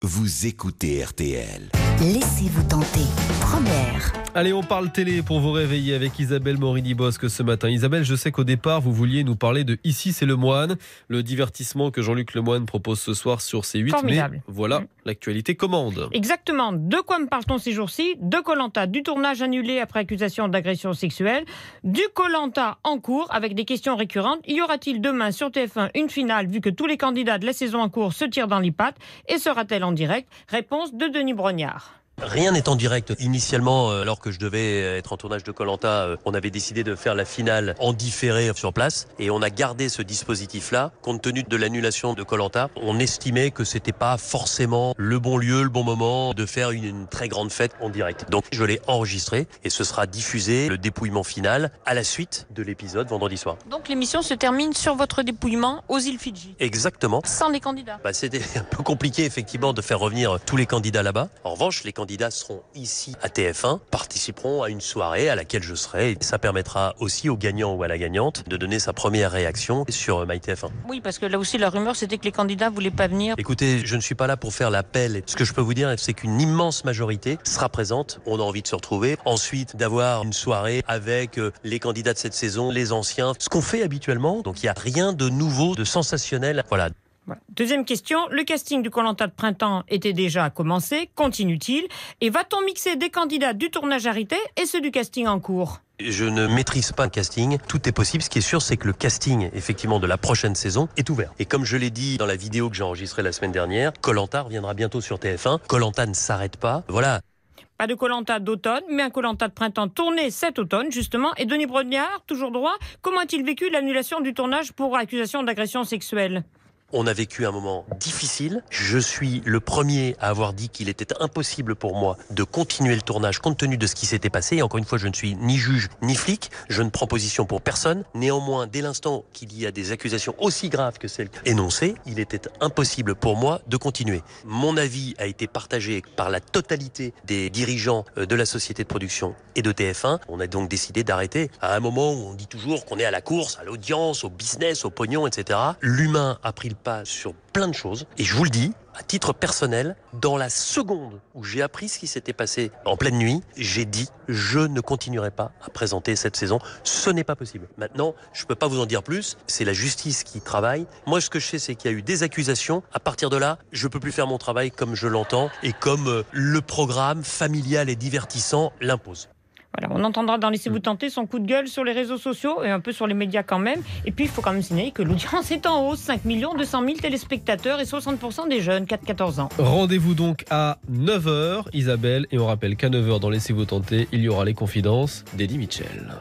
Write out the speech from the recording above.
Vous écoutez RTL. Laissez-vous tenter. Première. Allez, on parle télé pour vous réveiller avec Isabelle Morini-Bosque ce matin. Isabelle, je sais qu'au départ, vous vouliez nous parler de Ici, c'est le Moine, le divertissement que Jean-Luc Lemoyne propose ce soir sur C8. Formidable. Mais voilà, l'actualité commande. Exactement. De quoi me parle-t-on ces jours-ci ? De Koh-Lanta, du tournage annulé après accusation d'agression sexuelle, du Koh-Lanta en cours avec des questions récurrentes. Y aura-t-il demain sur TF1 une finale vu que tous les candidats de la saison en cours se tirent dans les pattes ? Et sera-t-elle en direct ? Réponse de Denis Brognard. Rien n'est en direct. Initialement, alors que je devais être en tournage de Koh-Lanta, on avait décidé de faire la finale en différé sur place et on a gardé ce dispositif-là. Compte tenu de l'annulation de Koh-Lanta, on estimait que c'était pas forcément le bon lieu, le bon moment de faire une très grande fête en direct. Donc je l'ai enregistré et ce sera diffusé, le dépouillement final, à la suite de l'épisode vendredi soir. Donc l'émission se termine sur votre dépouillement aux îles Fidji. Exactement. Sans les candidats. C'était un peu compliqué effectivement de faire revenir tous les candidats là-bas. En revanche, les candidats seront ici à TF1, participeront à une soirée à laquelle je serai. Et ça permettra aussi au gagnant ou à la gagnante de donner sa première réaction sur MyTF1. Oui, parce que là aussi la rumeur c'était que les candidats voulaient pas venir. Écoutez, je ne suis pas là pour faire l'appel. Ce que je peux vous dire, c'est qu'une immense majorité sera présente. On a envie de se retrouver. Ensuite, d'avoir une soirée avec les candidats de cette saison, les anciens. Ce qu'on fait habituellement. Donc il n'y a rien de nouveau, de sensationnel. Voilà. Deuxième question, le casting du Koh-Lanta de printemps était déjà commencé, continue-t-il ? Et va-t-on mixer des candidats du tournage arrêté et ceux du casting en cours ? Je ne maîtrise pas le casting, tout est possible. Ce qui est sûr, c'est que le casting, effectivement, de la prochaine saison est ouvert. Et comme je l'ai dit dans la vidéo que j'ai enregistrée la semaine dernière, Koh-Lanta reviendra bientôt sur TF1. Koh-Lanta ne s'arrête pas. Voilà. Pas de Koh-Lanta d'automne, mais un Koh-Lanta de printemps tourné cet automne, justement. Et Denis Brognard, toujours droit, comment a-t-il vécu l'annulation du tournage pour accusation d'agression sexuelle ? On a vécu un moment difficile. Je suis le premier à avoir dit qu'il était impossible pour moi de continuer le tournage compte tenu de ce qui s'était passé. Et encore une fois, je ne suis ni juge ni flic. Je ne prends position pour personne. Néanmoins, dès l'instant qu'il y a des accusations aussi graves que celles énoncées, il était impossible pour moi de continuer. Mon avis a été partagé par la totalité des dirigeants de la société de production et de TF1. On a donc décidé d'arrêter à un moment où on dit toujours qu'on est à la course, à l'audience, au business, au pognon, etc. L'humain a pris le pas sur plein de choses. Et je vous le dis, à titre personnel, dans la seconde où j'ai appris ce qui s'était passé en pleine nuit, j'ai dit je ne continuerai pas à présenter cette saison. Ce n'est pas possible. Maintenant, je ne peux pas vous en dire plus. C'est la justice qui travaille. Moi, ce que je sais, c'est qu'il y a eu des accusations. À partir de là, je ne peux plus faire mon travail comme je l'entends et comme le programme familial et divertissant l'impose. Voilà, on entendra dans Laissez-vous tenter son coup de gueule sur les réseaux sociaux et un peu sur les médias quand même. Et puis, il faut quand même signaler que l'audience est en hausse. 5 200 000 téléspectateurs et 60% des jeunes, 4-14 ans. Rendez-vous donc à 9h, Isabelle. Et on rappelle qu'à 9h dans Laissez-vous tenter, il y aura les confidences d'Eddie Mitchell.